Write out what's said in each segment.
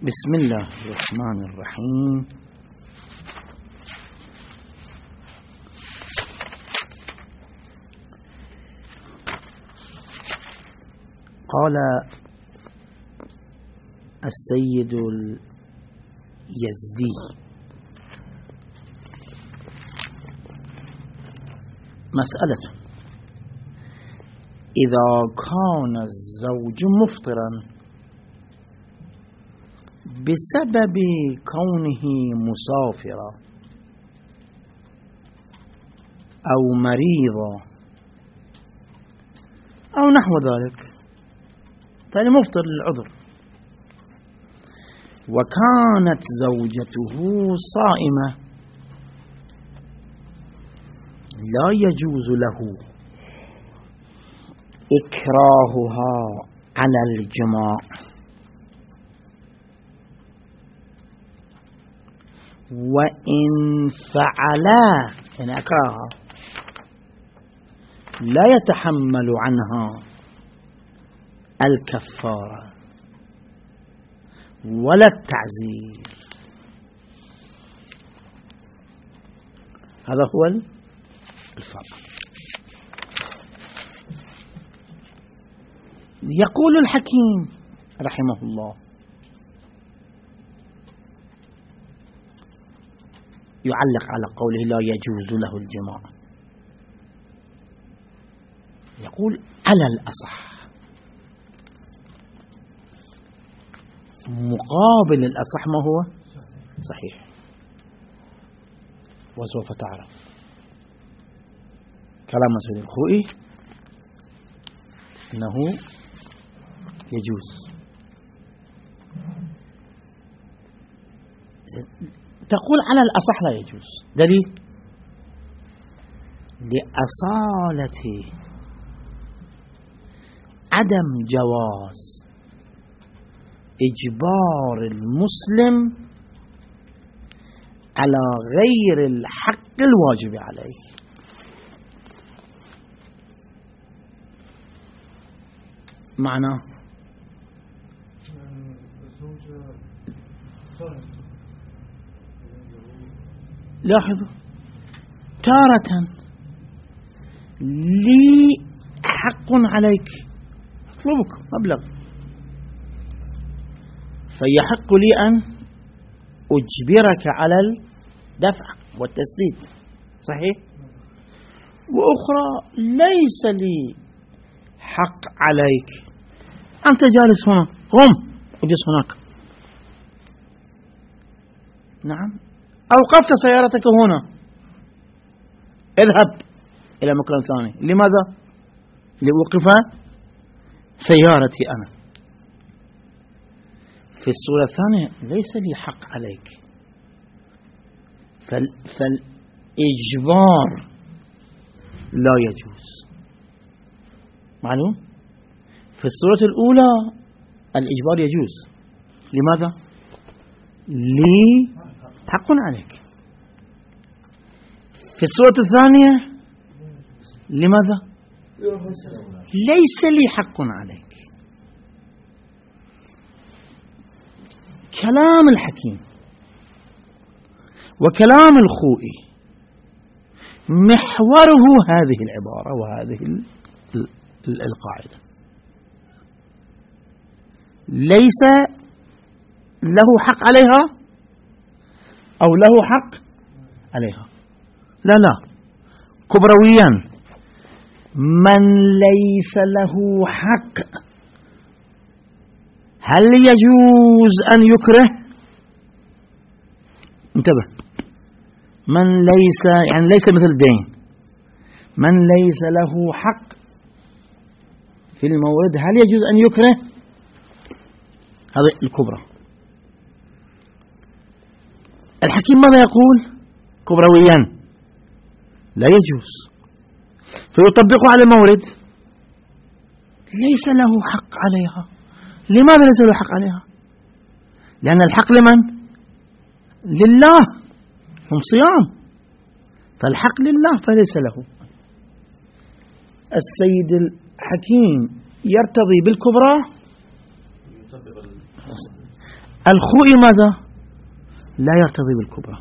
بسم الله الرحمن الرحيم. قال السيد اليزدي: مسألة: إذا كان الزوج مفطرا بسبب كونه مسافرا أو مريضا أو نحو ذلك، يعني مفطر للعذر، وكانت زوجته صائمة، لا يجوز له إكراهها على الجماع، وإن فعلا إن أكراهها لا يتحمل عنها الكفارة ولا التعزير. هذا هو الفرق. يقول الحكيم رحمه الله: يعلق على قوله لا يجوز له الجماع، يقول على الأصح، مقابل الأصح ما هو صحيح، وسوف تعرف كلام سيد الخوئي أنه يجوز. تقول على الأصح لا يجوز، دليل لأصالة عدم جواز إجبار المسلم على غير الحق الواجب عليه. معناه لاحظوا، تارة لي حق عليك، اطلبك مبلغ، فيحق لي أن أجبرك على الدفع والتسديد، صحيح؟ وأخرى ليس لي حق عليك، أنت جالس هنا، قم اجلس هناك، نعم، أوقفت سيارتك هنا، اذهب إلى مكان ثاني، لماذا؟ لأوقف سيارتي أنا. في الصورة الثانية ليس لي حق عليك، فالإجبار لا يجوز، معلوم؟ في الصورة الأولى الإجبار يجوز، لماذا؟ لي حق عليك. في الصورة الثانية لماذا؟ ليس لي حق عليك. كلام الحكيم وكلام الخوئي محوره هذه العبارة وهذه القاعدة: ليس له حق عليها أو له حق عليها، لا، كبرويا، من ليس له حق هل يجوز أن يكره؟ انتبه، من ليس، يعني ليس مثل الدين، من ليس له حق في المورد هل يجوز أن يكره؟ هذا الكبرى. الحكيم ماذا يقول كبرويا؟ لا يجوز، فيطبق على المورد ليس له حق عليها. لماذا ليس له حق عليها؟ لأن الحق لمن؟ لله، هم صيام، فالحق لله فليس له. السيد الحكيم يرتضي بالكبرى الخوئي ماذا؟ لا يرتضي بالكبرى،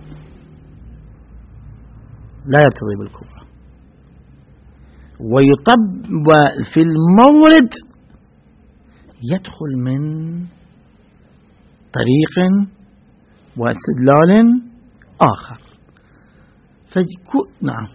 لا يرتضي بالكبرى، ويطب في المورد يدخل من طريق واستدلال آخر. نعم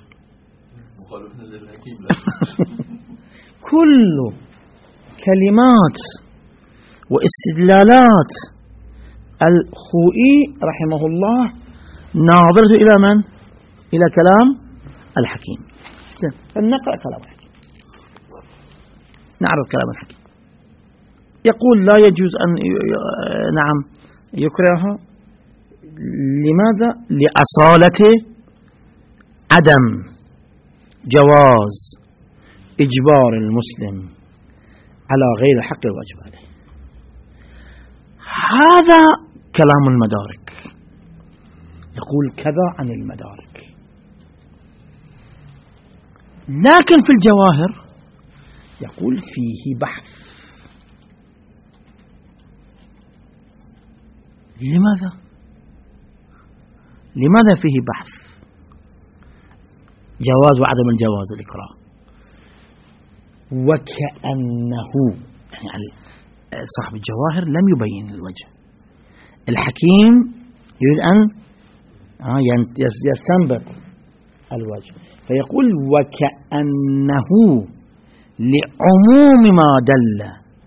كل كلمات واستدلالات الخوئي رحمه الله ناظرة إلى من؟ إلى كلام الحكيم. فلنقرأ كلام الحكيم، نعرف كلام الحكيم. يقول لا يجوز أن نعم يكرهها. لماذا؟ لأصالة عدم جواز إجبار المسلم على غير الحق الواجب عليه. هذا كلام المدارك، يقول كذا عن المدارك. لكن في الجواهر يقول فيه بحث. لماذا فيه بحث؟ جواز وعدم الجواز الإكراه. وكأنه يعني صاحب الجواهر لم يبين الوجه، الحكيم يريد أن يستنبط الوجه، فيقول وكأنه لعموم ما دل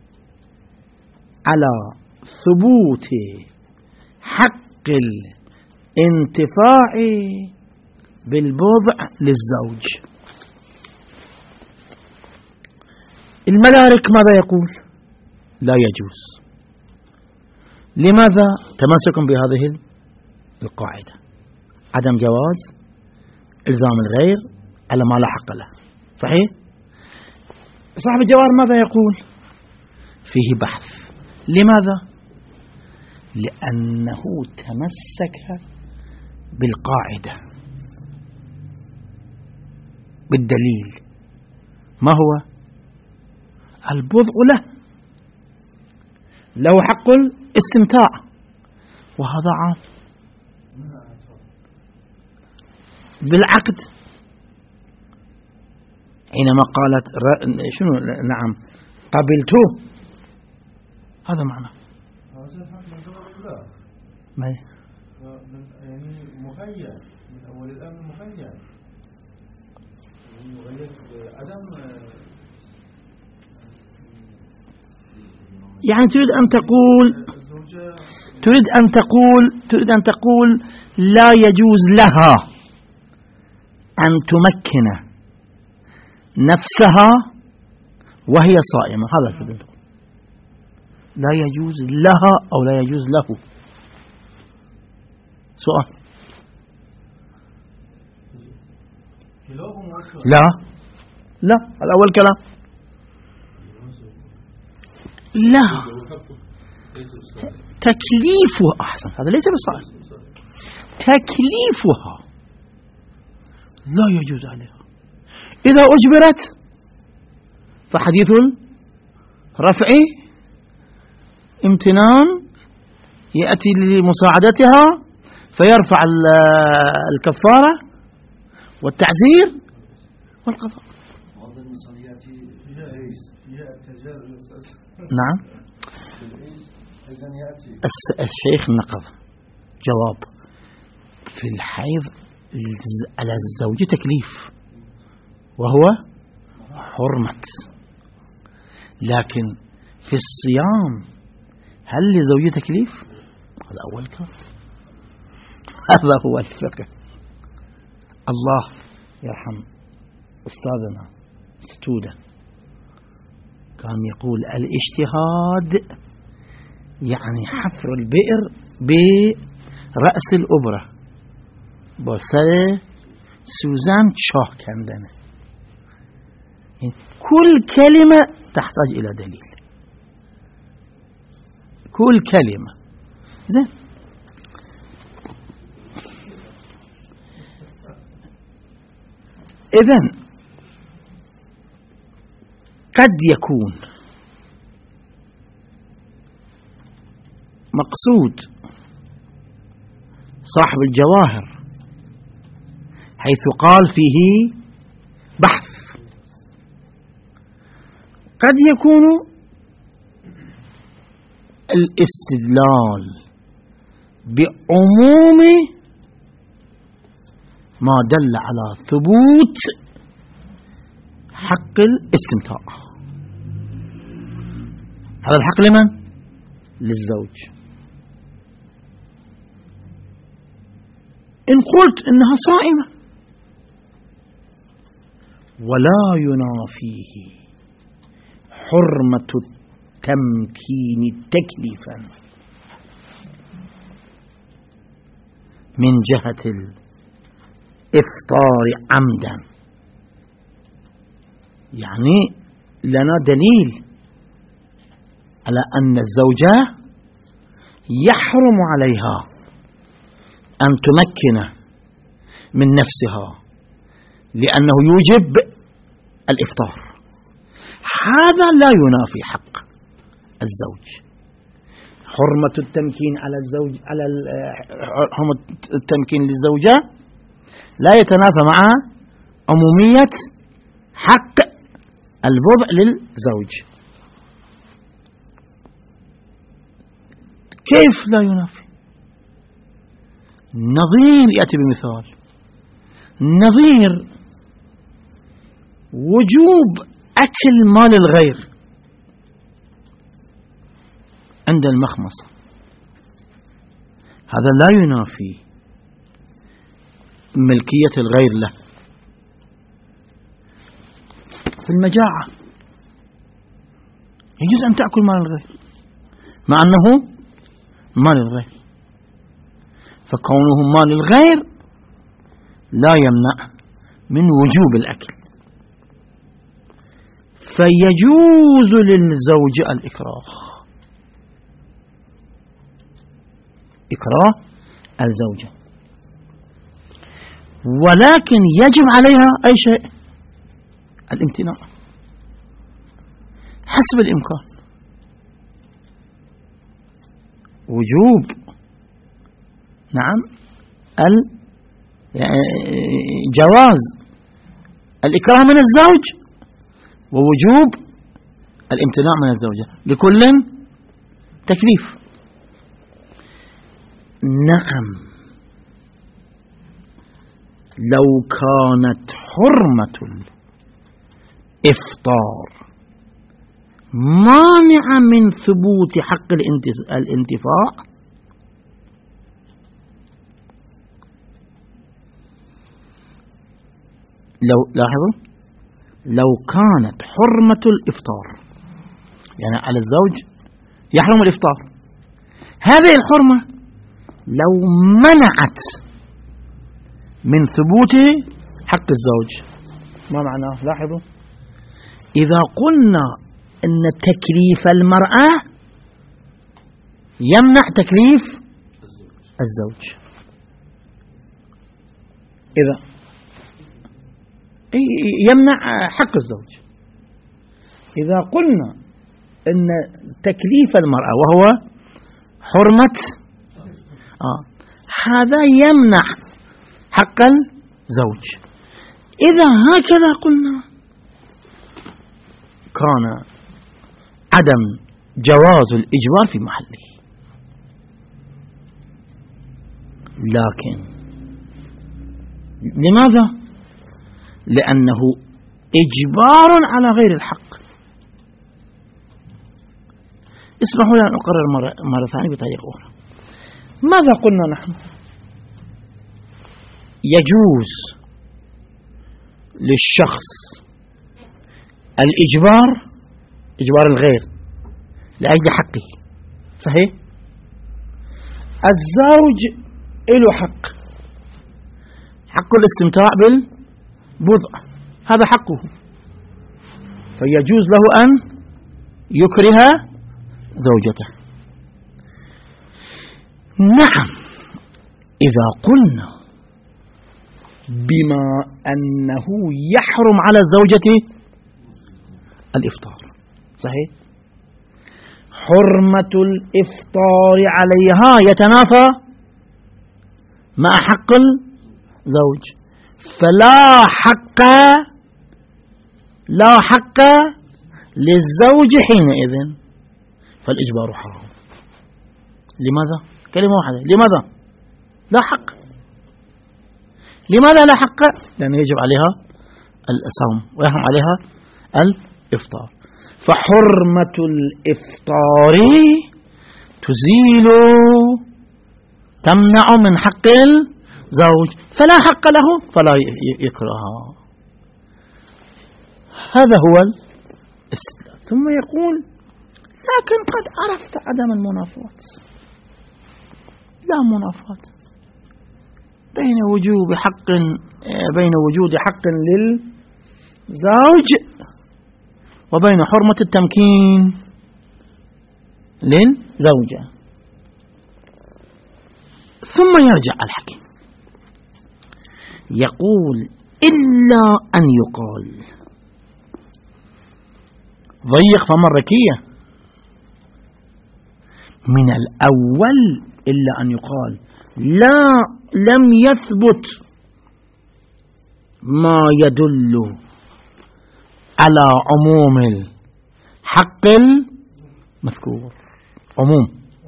على ثبوت حق الانتفاع بالبضع للزوج. المدارك ماذا يقول؟ لا يجوز. لماذا؟ تمسكا بهذه القاعدة، عدم جواز إلزام الغير على ما لا حق له. صحيح؟ صاحب الجواهر ماذا يقول؟ فيه بحث. لماذا؟ لأنه تمسك بالقاعدة بالدليل. ما هو؟ البضع له حق الاستمتاع، وهذا عام بالعقد. حينما قالت شنو نعم قبلته، هذا معنى ما يعني مخير من أول الأمر، مخير عدم يعني تريد أن تقول لا يجوز لها أن تمكن نفسها وهي صائمة. هذا تريد أن تقول، لا يجوز لها أو لا يجوز له. سؤال. لا الأول كلام لا، تكليفها أحسن، هذا ليس بالصائم، تكليفها لا يجوز عليها. إذا أجبرت فحديث رفع امتنان يأتي لمساعدتها فيرفع الكفارة والتعزير والقضاء. نعم الشيخ نقض جواب. في الحيض على الزوج تكليف وهو حرمة، لكن في الصيام هل لزوجه تكليف؟ هذا أول كلام. هذا هو الفقه. الله يرحم أستاذنا ستودة كان يقول الاجتهاد يعني حفر البئر برأس الأبرة بسر سوزان شاه كندنه. كل كلمة تحتاج إلى دليل، كل كلمة. زين، إذن قد يكون مقصود صاحب الجواهر حيث قال فيه بحث، قد يكون الاستدلال بعموم ما دل على ثبوت حق الاستمتاع. هذا الحق لمن؟ للزوج. إن قلت إنها صائمة ولا ينافيه حرمة التمكين تكليفا من جهة الإفطار عمدا، يعني لنا دليل على أن الزوجة يحرم عليها أن تمكن من نفسها لأنه يوجب الإفطار. هذا لا ينافي حق الزوج. حرمة التمكين على الزوج، على حرمة التمكين للزوجة لا يتنافى مع عمومية حق البضع للزوج. كيف لا ينافي؟ نظير يأتي بمثال، نظير وجوب أكل مال الغير عند المخمصة، هذا لا ينافي ملكية الغير له. في المجاعة يجوز أن تأكل مال الغير مع أنه مال الغير، فكونه مال الغير لا يمنع من وجوب الأكل، فيجوز للزوج الإكراه، إكراه الزوجة، ولكن يجب عليها أي شيء الامتناع حسب الإمكان. وجوب نعم جواز الإكراه من الزوج ووجوب الامتناع من الزوجة، لكل تكليف. نعم لو كانت حرمة الإفطار مانعة من ثبوت حق الانتفاع لاحظوا، لو كانت حرمة الإفطار يعني على الزوج يحرم الإفطار، هذه الحرمة لو منعت من ثبوت حق الزوج، ما معناه؟ لاحظوا، إذا قلنا أن تكليف المرأة يمنع تكليف الزوج، إذا يمنع حق الزوج. إذا قلنا أن تكليف المرأة وهو حرمة هذا يمنع حق الزوج، إذا هكذا قلنا كان عدم جواز الإجبار في محله. لكن لماذا؟ لأنه إجبار على غير الحق. اسمحوا لي أن أقرر مرة ثانية بطريقة أخرى. ماذا قلنا نحن؟ يجوز للشخص الإجبار، إجبار الغير لأجل حقه، صحيح؟ الزوج له حق الاستمتاع بالبضع، هذا حقه، فيجوز له أن يكره زوجته. نعم إذا قلنا بما أنه يحرم على الزوجة الإفطار، صحيح؟ حرمة الإفطار عليها يتنافى مع حق الزوج، فلا حق للزوج حينئذ، فالإجبار حرام. لماذا؟ كلمة واحدة، لماذا لا حق؟ لماذا لا حق؟ لأنه يجب عليها الصوم ويحرم عليها الإفطار. فحرمة الإفطار تزيل تمنع من حق الزوج، فلا حق له فلا يكره. هذا هو الاستدلال. ثم يقول لكن قد عرفت عدم المنافاة. لا منافاة بين وجود حق للزوج وبين حرمة التمكين للزوجة. ثم يرجع الحكيم يقول إلا أن يقال، ضيق فم الركية من الأول، إلا أن يقال لم يثبت ما يدل على عموم الحق المذكور. عموم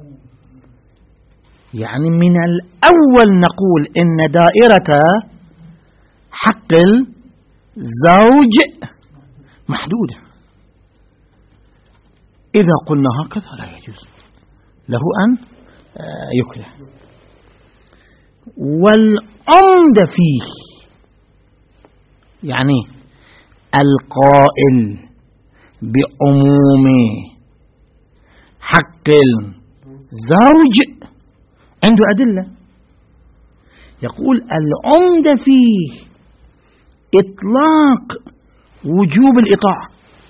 يعني من الأول نقول إن دائرة حق الزوج محدودة. إذا قلنا هكذا لا يجوز له أن يكره. والعمد فيه يعني القائل بعموم حق الزوج عنده أدلة. يقول العمد فيه إطلاق وجوب الإطاعة،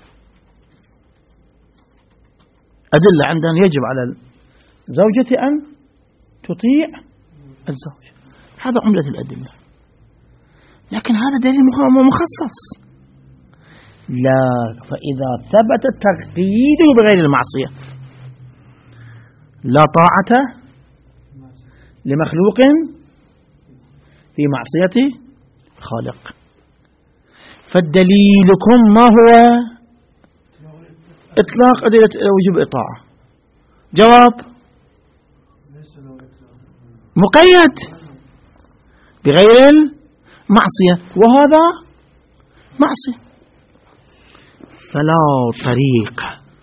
أدلة عندنا يجب على الزوجة أن تطيع الزوج، هذا عملة الأدلة. لكن هذا دليل مخصص، لا، فإذا ثبت تقييده بغير المعصية، لا طاعة لمخلوق في معصية خالق. فالدليلكم ما هو؟ إطلاق أدلة وجوب إطاعة. جواب مقيد بغير المعصية، وهذا معصية. فلا طريق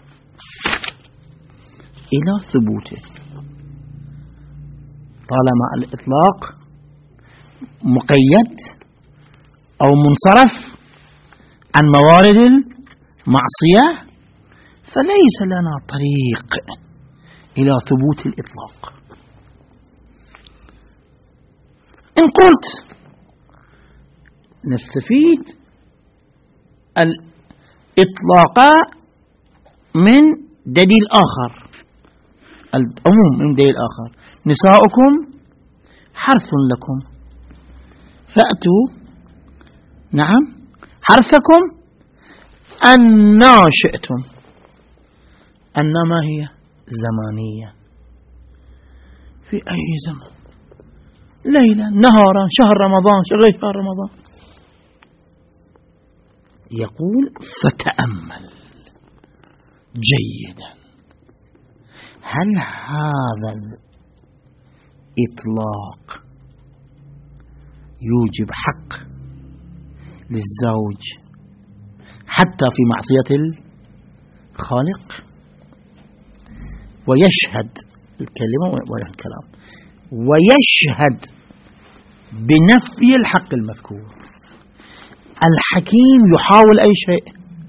إلى ثبوته طالما الإطلاق مقيد أو منصرف عن موارد المعصية، فليس لنا طريق إلى ثبوت الإطلاق. إن قلت نستفيد الإطلاق من دليل آخر، العموم من دليل آخر، نساؤكم حرث لكم فأتوا حرثكم أنا شئتم. أن ما هي؟ زمانية، في أي زمان، ليلا نهارا، شهر رمضان، غير شهر رمضان. يقول فتأمل جيدا، هل هذا الإطلاق يوجب حق للزوج حتى في معصية الخالق؟ ويشهد الكلمة والكلام، ويشهد بنفي الحق المذكور. الحكيم يحاول أي شيء،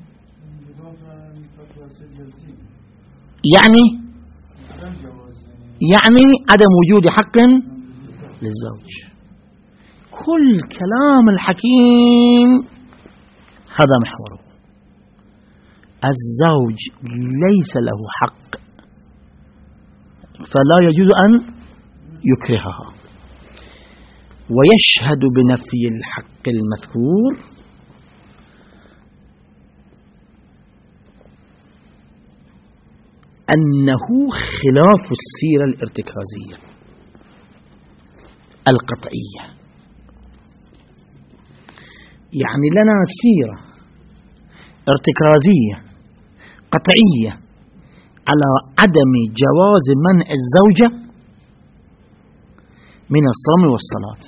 يعني عدم وجود حق للزوج. كل كلام الحكيم هذا محوره، الزوج ليس له حق فلا يجوز أن يكرهها، ويشهد بنفي الحق المذكور. أنه خلاف السيرة الارتكازية القطعية. يعني لنا سيرة ارتكازية قطعية على عدم جواز منع الزوجة من الصوم والصلاة.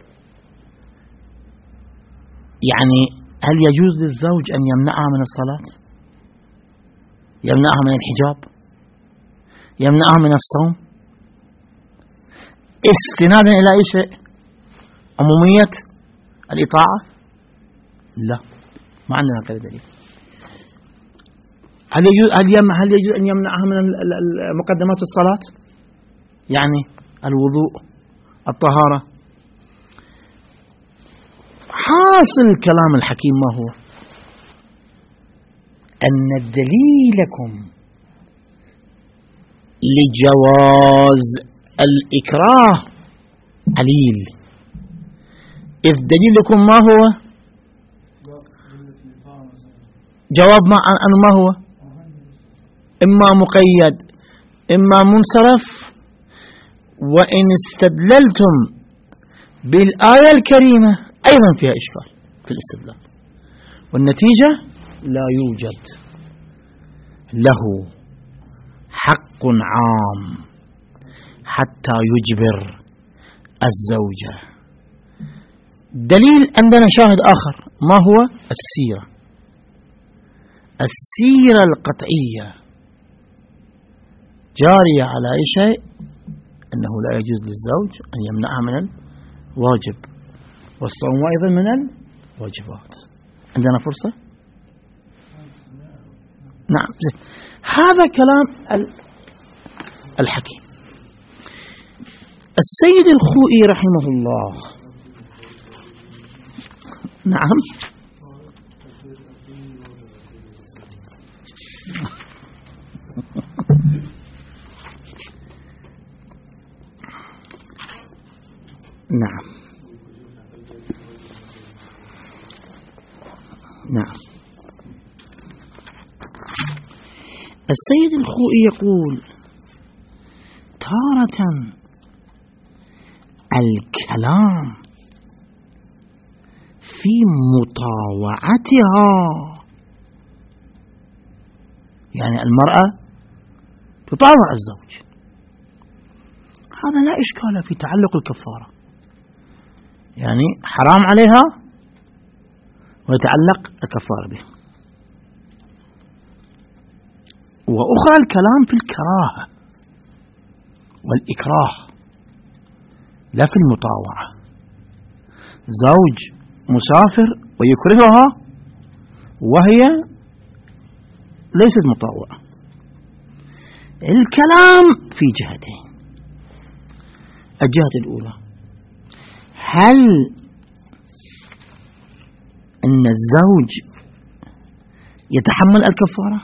يعني هل يجوز للزوج أن يمنعها من الصلاة؟ يمنعها من الحجاب؟ يمنعها من الصوم؟ استنادا إلى أي شيء؟ عمومية الإطاعة؟ لا، ما عندنا هذا دليل. هل يجوز أن يمنعها من مقدمات الصلاة؟ يعني الوضوء، الطهارة. حاصل كلام الحكيم ما هو؟ أن دليلكم لجواز الإكراه عليل، إذ دليلكم ما هو؟ جواب ما هو؟ إما مقيد إما منصرف. وإن استدللتم بالآية الكريمة أيضا فيها إشكال في الاستدلال، والنتيجة لا يوجد له حق عام حتى يجبر الزوجة. دليل عندنا شاهد آخر، ما هو؟ السيرة القطعية جارية على أي شيء، أنه لا يجوز للزوج أن يمنعها من الواجب، والصوم أيضا من الواجبات. عندنا فرصة؟ نعم. هذا كلام الحكيم. السيد الخوئي رحمه الله نعم نعم نعم. السيد الخوئي يقول: تارة الكلام في مطاوعتها، يعني المرأة تطاوع الزوج، هذا لا إشكال في تعلق الكفارة، يعني حرام عليها ويتعلق الكفارة به. وأخرى الكلام في الكراهة والإكراه لا في المطاوعة. زوج مسافر ويكرهها وهي ليست مطاوعة. الكلام في جهتين: الجهة الأولى، هل أن الزوج يتحمل الكفارة؟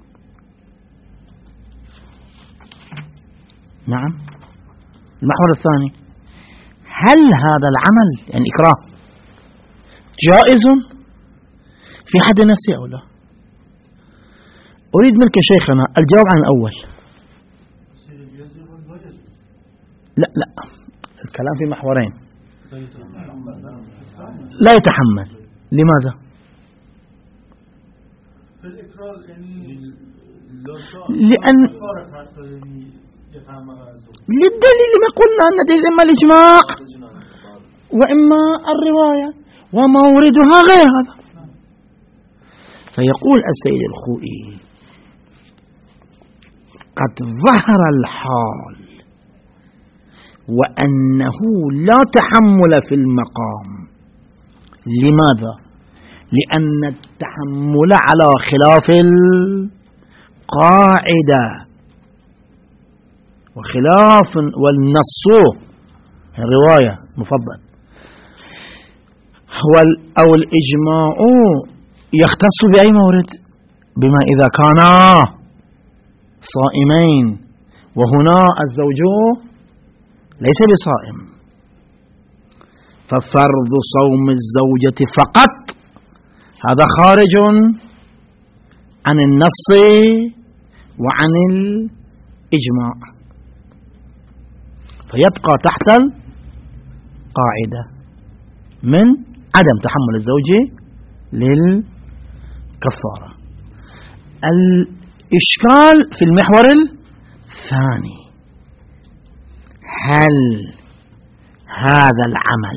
نعم. المحور الثاني، هل هذا العمل يعني إكراه جائز في حد نفسه أو لا؟ أريد منك شيخنا الجواب عن الأول. لا الكلام في محورين. لا يتحمل. لماذا؟ لأن للدليل ما قلنا أن دليل إما الإجماع وإما الرواية وموردها غير هذا. فيقول السيد الخوئي: قد ظهر الحال وأنه لا تحمل في المقام. لماذا؟ لأن التحمل على خلاف القاعدة وخلاف والنص الرواية مفضل أو الإجماع يختص بأي مورد؟ بما إذا كانا صائمين وهنا الزوج ليس بصائم، ففرض صوم الزوجة فقط هذا خارج عن النص وعن الإجماع، فيبقى تحت القاعدة من عدم تحمل الزوجة للكفارة. الإشكال في المحور الثاني: هل هذا العمل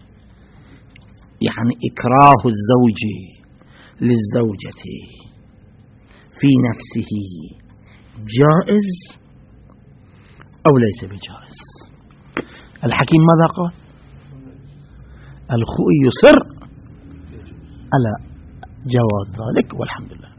يعني إكراه الزوج للزوجة في نفسه جائز أو ليس بجائز؟ الحكيم ماذا قال؟ الخوئي يصر على جواز ذلك، والحمد لله.